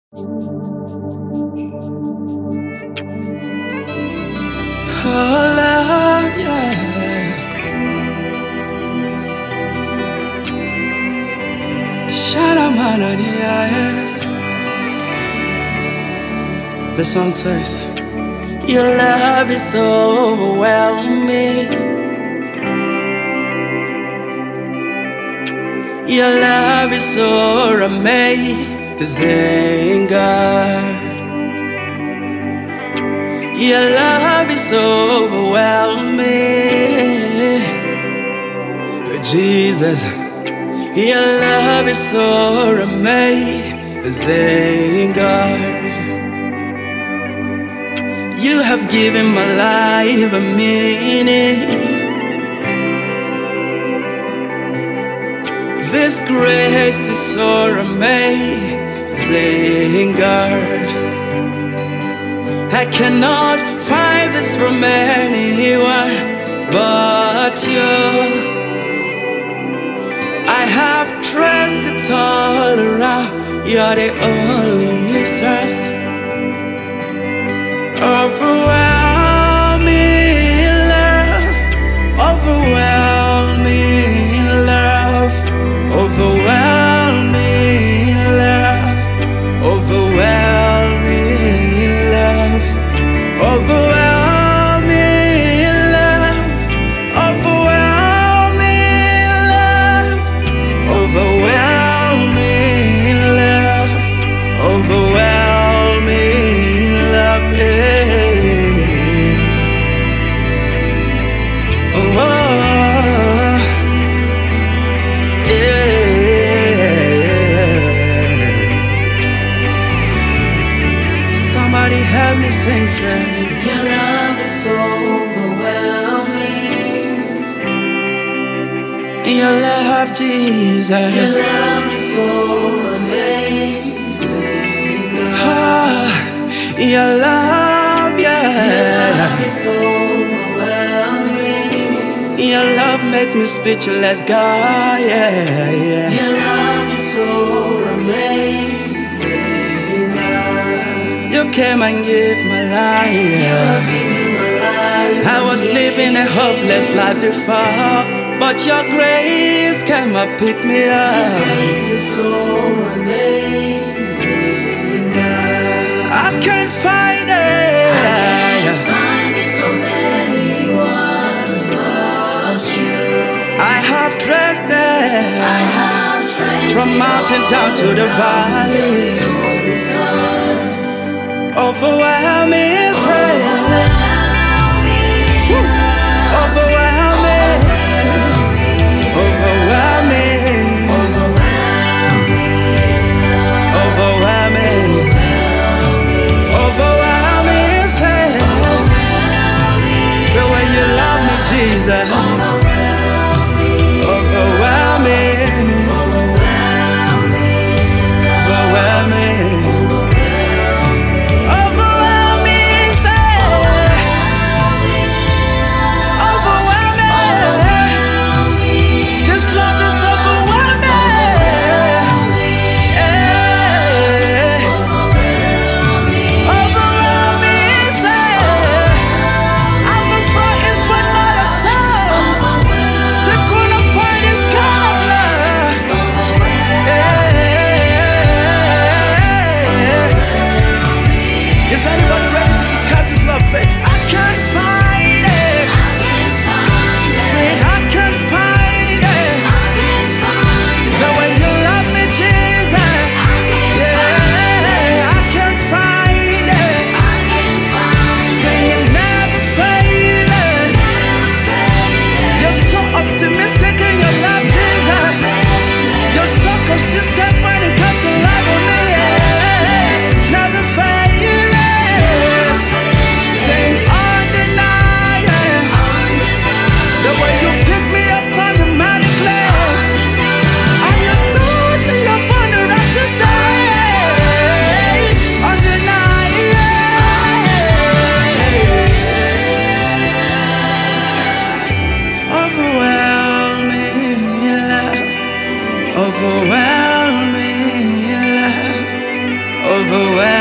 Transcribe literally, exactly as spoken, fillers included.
Oh, love, yeah. Shalamanania, yeah. The song says, your love is so overwhelming. Your love is so amazing, God. Your love is so overwhelming, Jesus. Your love is so amazing, God. You have given my life a meaning. This grace is so amazing, God. I cannot find this from anyone but you. I have trust it all around. You're the only source. Overwhelming love, overwhelming love, overwhelming love, overwhelming love, overwhelming love, overwhelming love, overwhelming love, overwhelming love, yeah. Oh, yeah. Somebody help me sing tonight. Your love is so overwhelming. Your love, Jesus. Your love is so amazing. Ah, your love, Your yeah. love is so overwhelming. Your love make me speechless, God, yeah, yeah. Your love is so amazing. You came and gave my life. You're giving my life. I was living a hopeless life before, but your grace came and picked me This up. grace is so amazing. I can't find I can't it. find it from anyone but you. I have trusted I have traced from it mountain all down to the around. valley. You're the only source. Overwhelming, say. Overwhelming Woo. love. Overwhelming, overwhelming, overwhelming, overwhelming, say. The way you love me, Jesus. Overwhelming, overwhelming, overwhelming. overwhelmed.